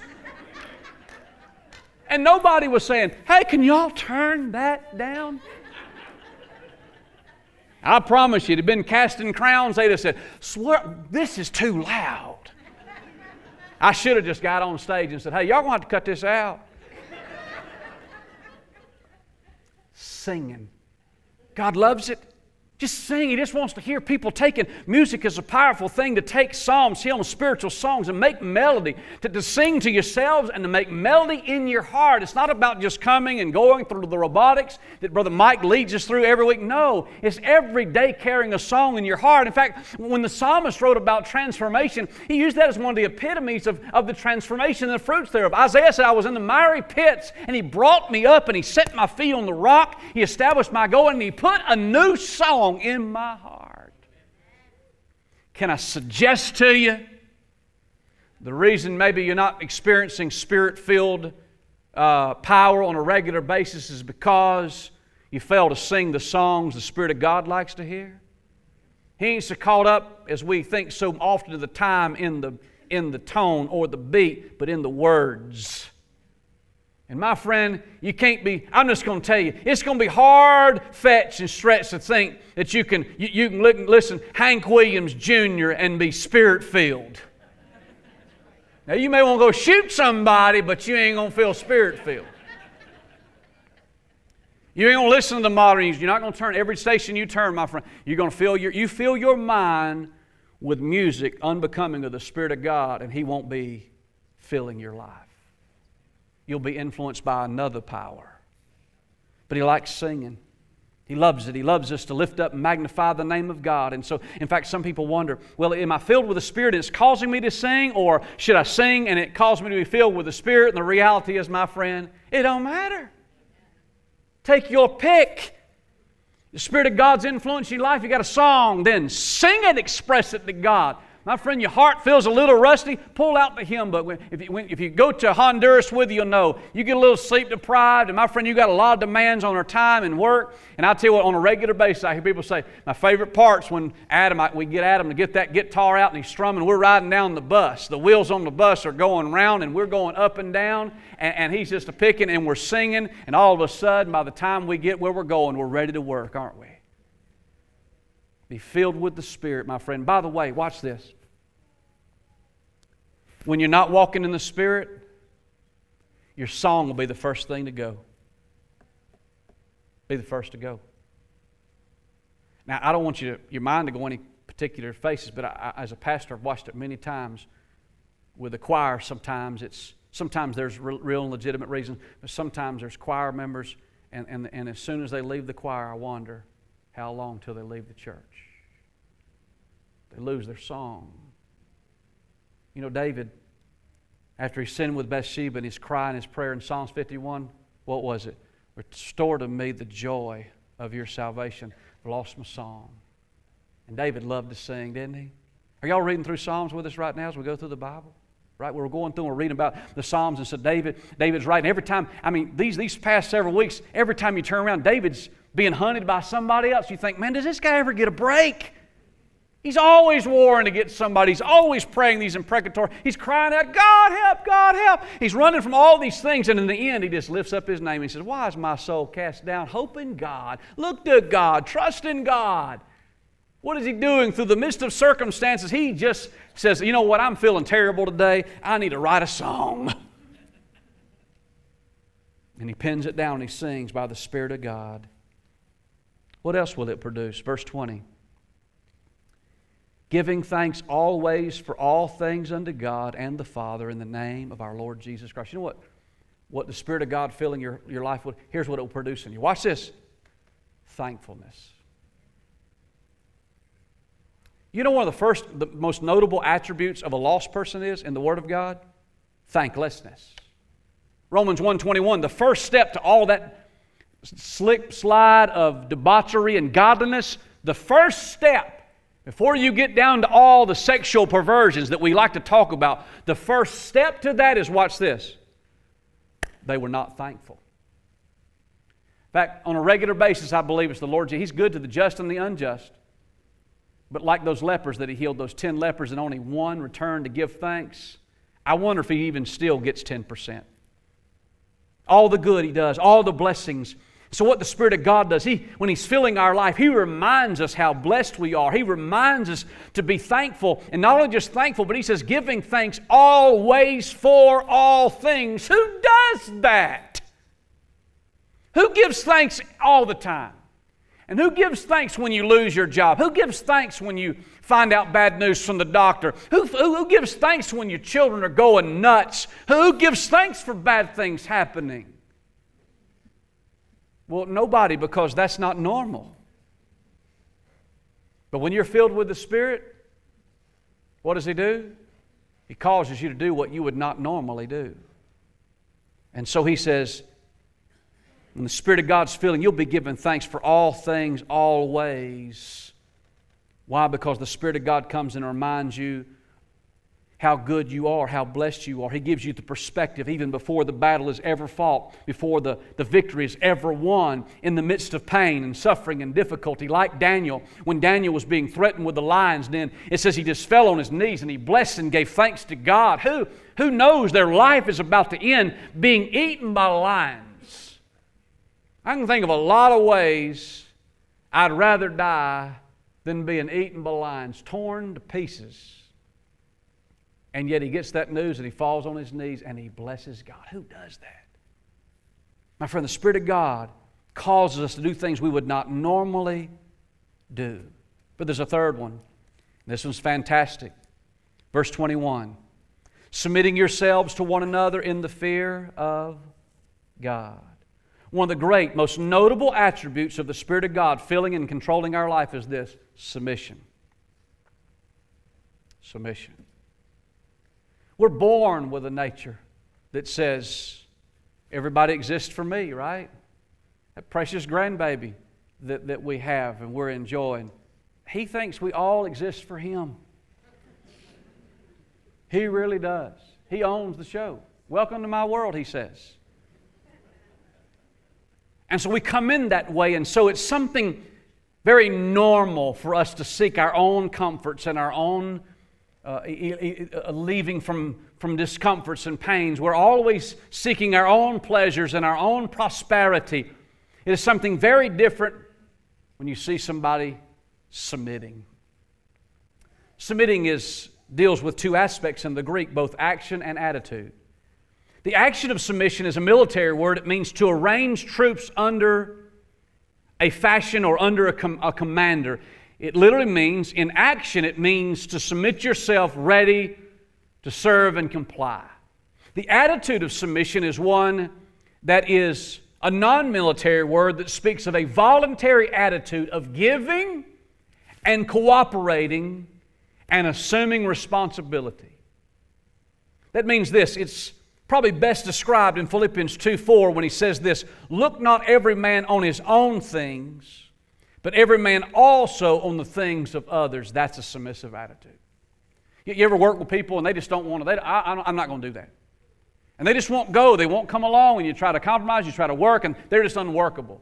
Speaker 1: And nobody was saying, hey, can y'all turn that down? I promise you, they'd been casting crowns. They'd have said, swear, this is too loud. I should have just got on stage and said, hey, y'all going to have to cut this out. Singing. God loves it. Just sing. He just wants to hear people taking music as a powerful thing to take psalms, hymns, spiritual songs and make melody, to, to sing to yourselves and to make melody in your heart. It's not about just coming and going through the robotics that Brother Mike leads us through every week. No, it's every day carrying a song in your heart. In fact, when the psalmist wrote about transformation, he used that as one of the epitomes of, of the transformation and the fruits thereof. Isaiah said, I was in the miry pits and He brought me up and He set my feet on the rock. He established my going and He put a new song in my heart. Can I suggest to you the reason maybe you're not experiencing Spirit-filled uh, power on a regular basis is because you fail to sing the songs the Spirit of God likes to hear? He ain't so caught up as we think so often of the time in the, in the tone or the beat, but in the words. And my friend, you can't be, I'm just going to tell you, it's going to be hard, fetch, and stretch to think that you can, you, you can listen Hank Williams Junior and be Spirit-filled. Now you may want to go shoot somebody, but you ain't going to feel Spirit-filled. You ain't going to listen to the modern music. You're not going to turn every station you turn, my friend. You're going to fill your, you fill your mind with music unbecoming of the Spirit of God, and He won't be filling your life. You'll be influenced by another power. But He likes singing. He loves it. He loves us to lift up and magnify the name of God. And so, in fact, some people wonder, well, am I filled with the Spirit and it's causing me to sing? Or should I sing and it caused me to be filled with the Spirit? And the reality is, my friend, it don't matter. Take your pick. The Spirit of God's influencing your life. You got a song, then sing it, express it to God. My friend, your heart feels a little rusty, pull out the hymn book. If you, if you go to Honduras with you, you'll know. You get a little sleep deprived, and my friend, you got a lot of demands on our time and work. And I tell you what, on a regular basis, I hear people say, my favorite part's when Adam, I, we get Adam to get that guitar out and he's strumming. We're riding down the bus. The wheels on the bus are going round and we're going up and down. And, and he's just a picking and we're singing. And all of a sudden, by the time we get where we're going, we're ready to work, aren't we? Be filled with the Spirit, my friend. By the way, watch this. When you're not walking in the Spirit, your song will be the first thing to go. Be the first to go. Now, I don't want you to, your mind to go any particular faces, but I, I, as a pastor, I've watched it many times with the choir. Sometimes it's sometimes there's real, real and legitimate reasons, but sometimes there's choir members, and, and, and as soon as they leave the choir, I wonder how long till they leave the church. They lose their song. You know, David, after he sinned with Bathsheba and his cry and his prayer in Psalms fifty-one, what was it? Restore to me the joy of your salvation. I've lost my song. And David loved to sing, didn't he? Are y'all reading through Psalms with us right now as we go through the Bible? Right? We're going through and we're reading about the Psalms, and so David, David's writing. Every time, I mean, these, these past several weeks, every time you turn around, David's being hunted by somebody else. You think, man, does this guy ever get a break? He's always warring to get somebody. He's always praying these imprecatory. He's crying out, God help, God help. He's running from all these things, and in the end, he just lifts up his name and he says, why is my soul cast down? Hope in God. Look to God. Trust in God. What is he doing through the midst of circumstances? He just says, you know what, I'm feeling terrible today. I need to write a song. And he pens it down and he sings by the Spirit of God. What else will it produce? Verse twenty. Giving thanks always for all things unto God and the Father in the name of our Lord Jesus Christ. You know what? What the Spirit of God filling your, your life with, here's what it will produce in you. Watch this. Thankfulness. You know one of the first, the most notable attributes of a lost person is in the Word of God? Thanklessness. Romans one twenty-one, the first step to all that slip slide of debauchery and godliness, the first step before you get down to all the sexual perversions that we like to talk about, the first step to that is, watch this, they were not thankful. In fact, on a regular basis, I believe it's the Lord. He's good to the just and the unjust. But like those lepers that He healed, those ten lepers and only one returned to give thanks, I wonder if He even still gets ten percent. All the good He does, all the blessings. So what the Spirit of God does, He, when He's filling our life, He reminds us how blessed we are. He reminds us to be thankful. And not only just thankful, but He says, giving thanks always for all things. Who does that? Who gives thanks all the time? And who gives thanks when you lose your job? Who gives thanks when you find out bad news from the doctor? Who, who, who gives thanks when your children are going nuts? Who gives thanks for bad things happening? Well, nobody, because that's not normal. But when you're filled with the Spirit, what does He do? He causes you to do what you would not normally do. And so He says, when the Spirit of God's filling, you'll be giving thanks for all things, always. Why? Because the Spirit of God comes and reminds you how good you are, how blessed you are. He gives you the perspective even before the battle is ever fought, before the, the victory is ever won, in the midst of pain and suffering and difficulty. Like Daniel, when Daniel was being threatened with the lions, then it says he just fell on his knees and he blessed and gave thanks to God. Who, who knows their life is about to end being eaten by lions? I can think of a lot of ways I'd rather die than being eaten by lions, torn to pieces. And yet he gets that news and he falls on his knees and he blesses God. Who does that? My friend, the Spirit of God causes us to do things we would not normally do. But there's a third one. This one's fantastic. Verse twenty-one. Submitting yourselves to one another in the fear of God. One of the great, most notable attributes of the Spirit of God filling and controlling our life is this: submission. Submission. We're born with a nature that says, everybody exists for me, right? That precious grandbaby that, that we have and we're enjoying, he thinks we all exist for him. He really does. He owns the show. Welcome to my world, he says. And so we come in that way, and so it's something very normal for us to seek our own comforts and our own Uh, leaving from, from discomforts and pains. We're always seeking our own pleasures and our own prosperity. It is something very different when you see somebody submitting. Submitting is, deals with two aspects in the Greek, both action and attitude. The action of submission is a military word. It means to arrange troops under a fashion or under a, com- a commander. It literally means, in action, it means to submit yourself ready to serve and comply. The attitude of submission is one that is a non-military word that speaks of a voluntary attitude of giving and cooperating and assuming responsibility. That means this: it's probably best described in Philippians two four when he says this: "Look not every man on his own things, but every man also on the things of others." That's a submissive attitude. You ever work with people and they just don't want to, they, I, I'm not going to do that. And they just won't go, they won't come along, and you try to compromise, you try to work, and they're just unworkable.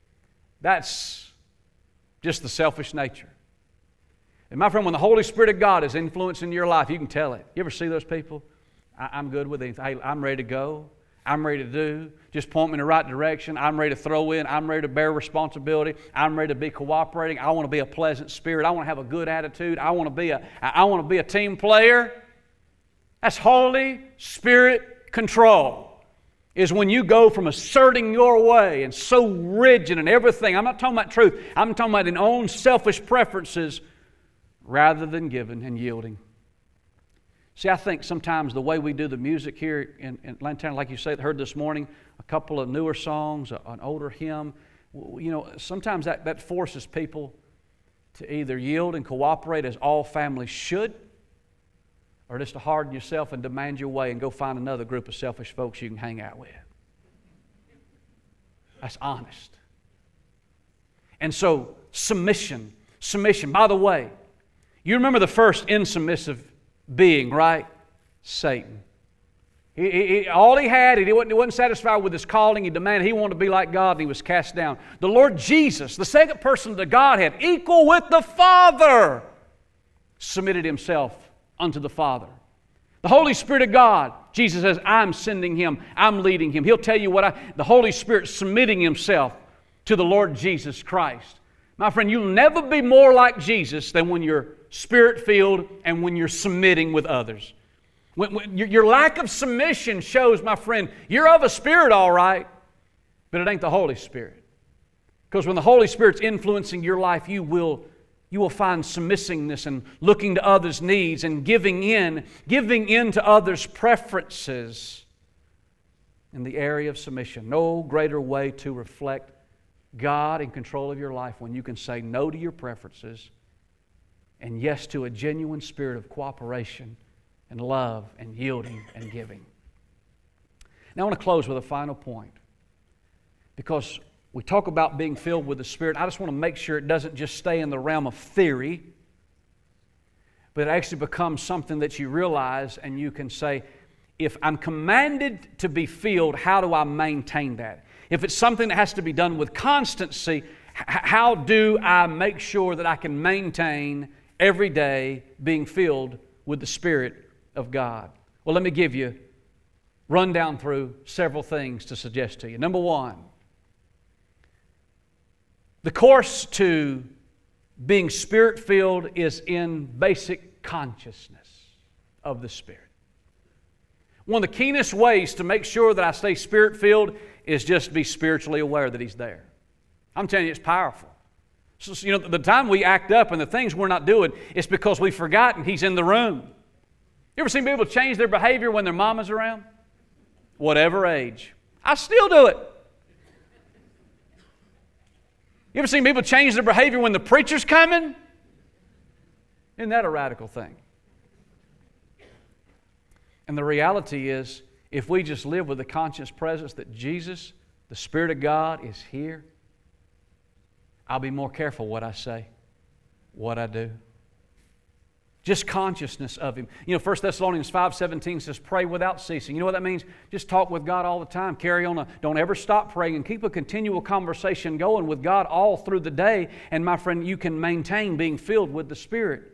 Speaker 1: That's just the selfish nature. And my friend, when the Holy Spirit of God is influencing your life, you can tell it. You ever see those people? I, I'm good with it. Hey, I'm ready to go. I'm ready to do. Just point me in the right direction. I'm ready to throw in. I'm ready to bear responsibility. I'm ready to be cooperating. I want to be a pleasant spirit. I want to have a good attitude. I want to be a, I want to be a team player. That's Holy Spirit control. Is when you go from asserting your way and so rigid in everything. I'm not talking about truth. I'm talking about in own selfish preferences rather than giving and yielding. See, I think sometimes the way we do the music here in, in Lantana, like you said, heard this morning, a couple of newer songs, an older hymn, you know, sometimes that, that forces people to either yield and cooperate as all families should, or just to harden yourself and demand your way and go find another group of selfish folks you can hang out with. That's honest. And so, submission. Submission. By the way, you remember the first insubmissive being, right? Satan. He, he, he, all he had, he wasn't, he wasn't satisfied with his calling. He demanded, he wanted to be like God, and he was cast down. The Lord Jesus, the second person of the Godhead, equal with the Father, submitted himself unto the Father. The Holy Spirit of God, Jesus says, I'm sending him, I'm leading him. He'll tell you what I, the Holy Spirit submitting himself to the Lord Jesus Christ. My friend, you'll never be more like Jesus than when you're Spirit-filled and when you're submitting with others. When, when your, your lack of submission shows, my friend, you're of a spirit all right, but it ain't the Holy Spirit. Because when the Holy Spirit's influencing your life, you will, you will find submissiveness and looking to others' needs and giving in, giving in to others' preferences in the area of submission. No greater way to reflect God in control of your life when you can say no to your preferences and yes to a genuine spirit of cooperation and love and yielding and giving. Now I want to close with a final point. Because we talk about being filled with the Spirit, I just want to make sure it doesn't just stay in the realm of theory, but it actually becomes something that you realize and you can say, if I'm commanded to be filled, how do I maintain that? If it's something that has to be done with constancy, h- how do I make sure that I can maintain every day being filled with the Spirit of God? Well, let me give you, run down through several things to suggest to you. Number one, the course to being Spirit-filled is in basic consciousness of the Spirit. One of the keenest ways to make sure that I stay Spirit-filled is just be spiritually aware that He's there. I'm telling you, it's powerful. So, you know, the time we act up and the things we're not doing, it's because we've forgotten He's in the room. You ever seen people change their behavior when their mama's around? Whatever age. I still do it. You ever seen people change their behavior when the preacher's coming? Isn't that a radical thing? And the reality is, if we just live with the conscious presence that Jesus, the Spirit of God, is here, I'll be more careful what I say, what I do. Just consciousness of Him. You know, First Thessalonians five seventeen says, pray without ceasing. You know what that means? Just talk with God all the time. Carry on. A, don't ever stop praying and keep a continual conversation going with God all through the day. And my friend, you can maintain being filled with the Spirit.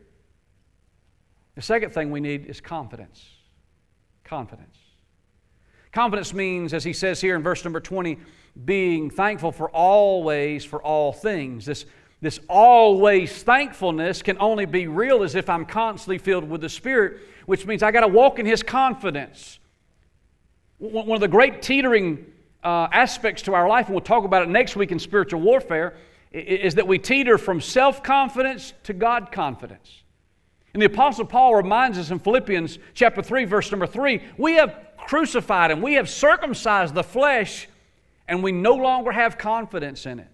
Speaker 1: The second thing we need is confidence. Confidence. Confidence means, as he says here in verse number twenty, being thankful for always, for all things. This This always thankfulness can only be real as if I'm constantly filled with the Spirit, which means I got to walk in His confidence. One of the great teetering uh, aspects to our life, and we'll talk about it next week in spiritual warfare, is that we teeter from self-confidence to God-confidence. And the Apostle Paul reminds us in Philippians chapter three, verse number three, we have crucified Him, we have circumcised the flesh, and we no longer have confidence in it.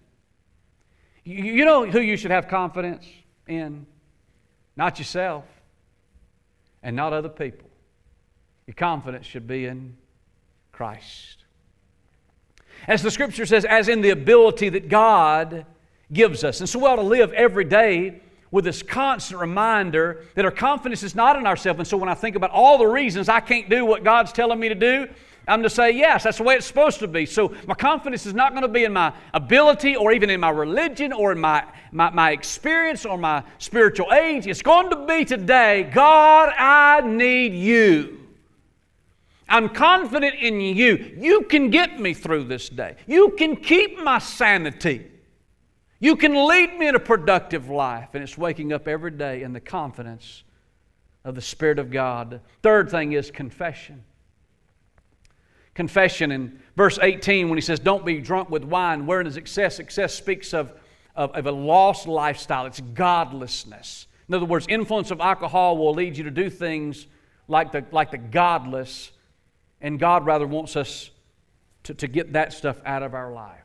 Speaker 1: You know who you should have confidence in? Not yourself and not other people. Your confidence should be in Christ. As the Scripture says, as in the ability that God gives us. And so we ought to live every day with this constant reminder that our confidence is not in ourselves. And so when I think about all the reasons I can't do what God's telling me to do, I'm to say, yes, that's the way it's supposed to be. So my confidence is not going to be in my ability or even in my religion or in my, my, my experience or my spiritual age. It's going to be today, God, I need You. I'm confident in You. You can get me through this day. You can keep my sanity. You can lead me in a productive life. And it's waking up every day in the confidence of the Spirit of God. Third thing is confession. Confession in verse eighteen when he says, don't be drunk with wine, wherein is excess. Excess speaks of, of, of a lost lifestyle. It's godlessness. In other words, influence of alcohol will lead you to do things like the, like the godless, and God rather wants us to, to get that stuff out of our life.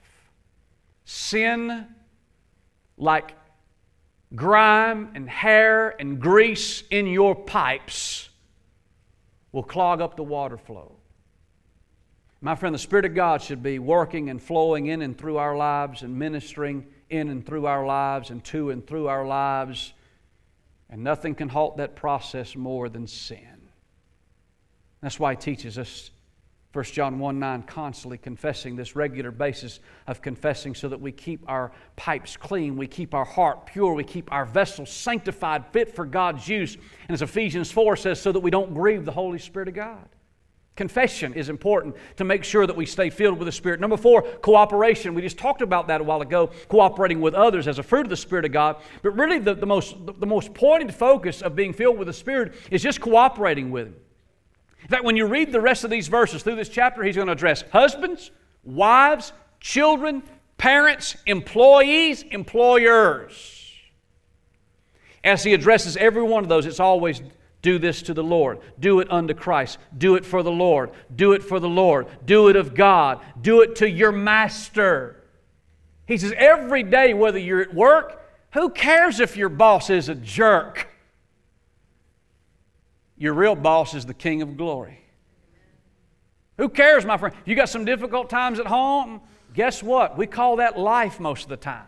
Speaker 1: Sin, like grime and hair and grease in your pipes, will clog up the water flow. My friend, the Spirit of God should be working and flowing in and through our lives and ministering in and through our lives and to and through our lives. And nothing can halt that process more than sin. That's why He teaches us, First John one nine, constantly confessing, this regular basis of confessing so that we keep our pipes clean, we keep our heart pure, we keep our vessels sanctified, fit for God's use. And as Ephesians four says, so that we don't grieve the Holy Spirit of God. Confession is important to make sure that we stay filled with the Spirit. Number four, cooperation. We just talked about that a while ago, cooperating with others as a fruit of the Spirit of God. But really the, the, most, the most pointed focus of being filled with the Spirit is just cooperating with Him. In fact, when you read the rest of these verses through this chapter, He's going to address husbands, wives, children, parents, employees, employers. As he addresses every one of those, it's always do this to the Lord. Do it unto Christ. Do it for the Lord. Do it for the Lord. Do it of God. Do it to your master. He says every day, whether you're at work, who cares if your boss is a jerk? Your real boss is the King of glory. Who cares, my friend? You got some difficult times at home? Guess what? We call that life most of the time.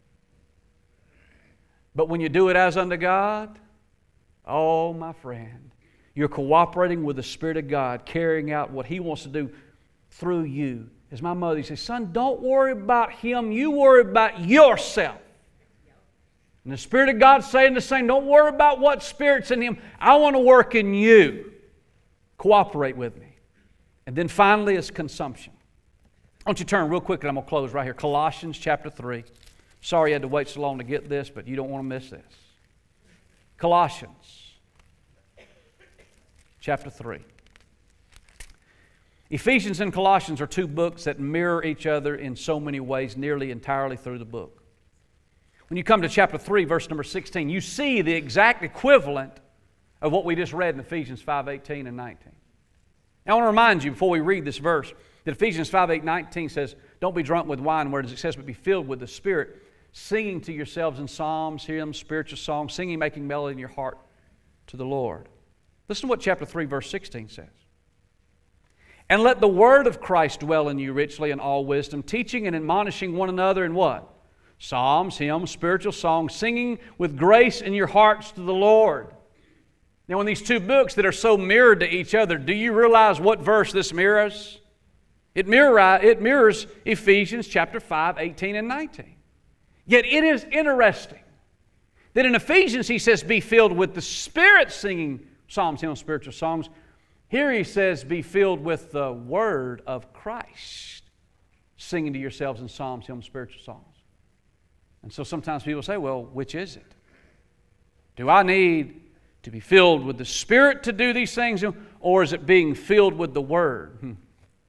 Speaker 1: But when you do it as unto God, oh, my friend, you're cooperating with the Spirit of God, carrying out what He wants to do through you. As my mother says, son, don't worry about Him. You worry about yourself. And the Spirit of God's saying the same. Don't worry about what spirit's in Him. I want to work in you. Cooperate with me. And then finally is consumption. I want you to turn real quick, and I'm going to close right here. Colossians chapter three. Sorry you had to wait so long to get this, but you don't want to miss this. Colossians chapter three. Ephesians and Colossians are two books that mirror each other in so many ways, nearly entirely through the book. When you come to chapter three, verse number sixteen, you see the exact equivalent of what we just read in Ephesians five, eighteen and nineteen. Now, I want to remind you before we read this verse that Ephesians five, eight, nineteen says, don't be drunk with wine, where it says, but be filled with the Spirit, singing to yourselves in psalms, hymns, spiritual songs, singing, making melody in your heart to the Lord. Listen to what chapter three, verse sixteen says. And let the word of Christ dwell in you richly in all wisdom, teaching and admonishing one another in what? Psalms, hymns, spiritual songs, singing with grace in your hearts to the Lord. Now, in these two books that are so mirrored to each other, do you realize what verse this mirrors? It, mirror, it mirrors Ephesians chapter five, eighteen and nineteen. Yet it is interesting that in Ephesians he says, be filled with the Spirit, singing psalms, hymns, spiritual songs. Here he says, be filled with the Word of Christ, singing to yourselves in psalms, hymns, spiritual songs. And so sometimes people say, well, which is it? Do I need to be filled with the Spirit to do these things, or is it being filled with the Word? Hmm.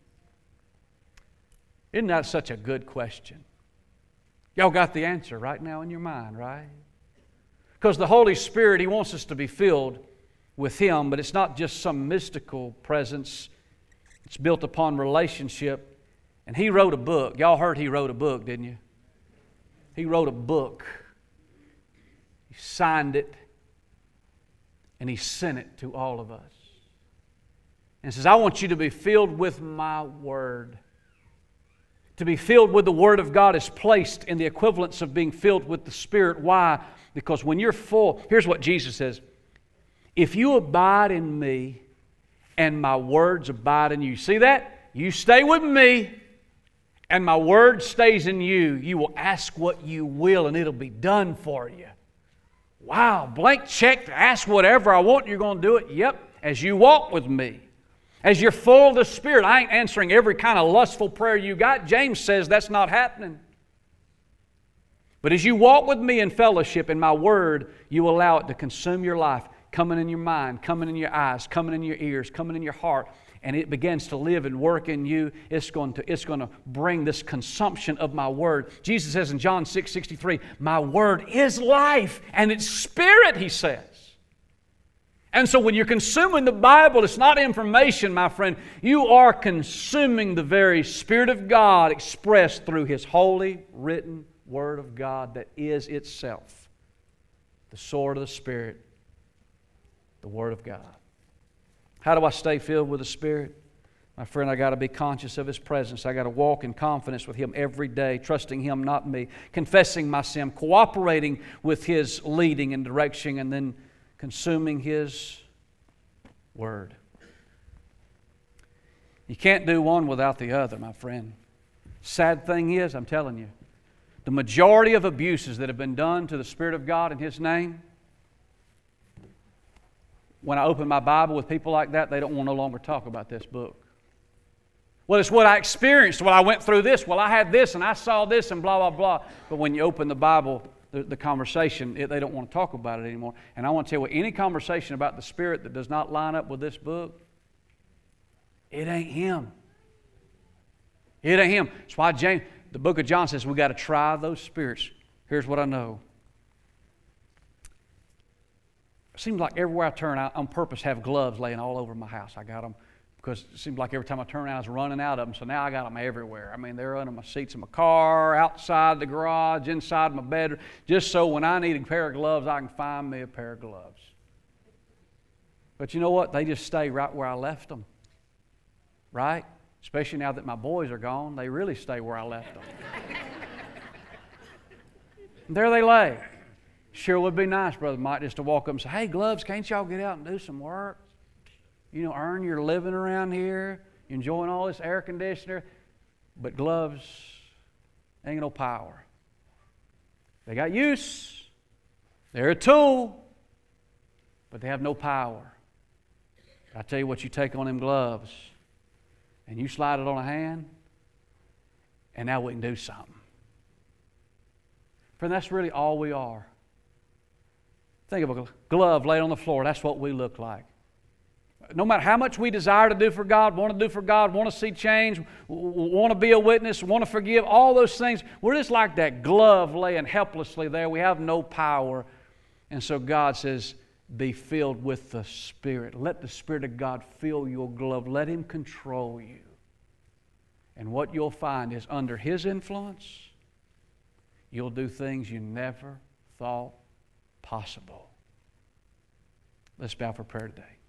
Speaker 1: Isn't that such a good question? Y'all got the answer right now in your mind, right? Because the Holy Spirit, He wants us to be filled with Him, but it's not just some mystical presence. It's built upon relationship. And He wrote a book. Y'all heard He wrote a book, didn't you? He wrote a book. He signed it. And He sent it to all of us. And says, I want you to be filled with my Word. To be filled with the Word of God is placed in the equivalence of being filled with the Spirit. Why? Because when you're full, here's what Jesus says. If you abide in me and my words abide in you. See that? You stay with me and my word stays in you. You will ask what you will and it'll be done for you. Wow, blank check to ask whatever I want, you're going to do it. Yep, as you walk with me. As you're full of the Spirit. I ain't answering every kind of lustful prayer you got. James says that's not happening. But as you walk with me in fellowship in my word, you allow it to consume your life, coming in your mind, coming in your eyes, coming in your ears, coming in your heart, and it begins to live and work in you. It's going to, it's going to bring this consumption of my word. Jesus says in John six sixty-three, my word is life and it's spirit, He says. And so when you're consuming the Bible, it's not information, my friend. You are consuming the very Spirit of God expressed through His holy, written Word of God that is itself the sword of the Spirit, the Word of God. How do I stay filled with the Spirit? My friend, I got to be conscious of His presence. I got to walk in confidence with Him every day, trusting Him, not me, confessing my sin, cooperating with His leading and direction, and then consuming His Word. You can't do one without the other, my friend. Sad thing is, I'm telling you, the majority of abuses that have been done to the Spirit of God in His name, when I open my Bible with people like that, they don't want to no longer talk about this book. Well, it's what I experienced. Well, I went through this. Well, I had this and I saw this and blah, blah, blah. But when you open the Bible, the, the conversation, it, they don't want to talk about it anymore. And I want to tell you, any conversation about the Spirit that does not line up with this book, it ain't Him. It ain't Him. That's why James, the book of John says we got to try those spirits. Here's what I know. It seems like everywhere I turn, I on purpose have gloves laying all over my house. I got them because it seems like every time I turn around, I was running out of them. So now I got them everywhere. I mean, they're under my seats in my car, outside the garage, inside my bedroom, just so when I need a pair of gloves, I can find me a pair of gloves. But you know what? They just stay right where I left them. Right? Especially now that my boys are gone, they really stay where I left them. There they lay. Sure would be nice, Brother Mike, just to walk up and say, hey, gloves, can't y'all get out and do some work? You know, earn your living around here, enjoying all this air conditioner. But gloves ain't no power. They got use. They're a tool, but they have no power. I tell you what, you take on them gloves and you slide it on a hand, and now we can do something. Friend, that's really all we are. Think of a glove laid on the floor. That's what we look like. No matter how much we desire to do for God, want to do for God, want to see change, want to be a witness, want to forgive, all those things, we're just like that glove laying helplessly there. We have no power. And so God says, be filled with the Spirit. Let the Spirit of God fill your glove. Let Him control you. And what you'll find is under His influence, you'll do things you never thought possible. Let's bow for prayer today.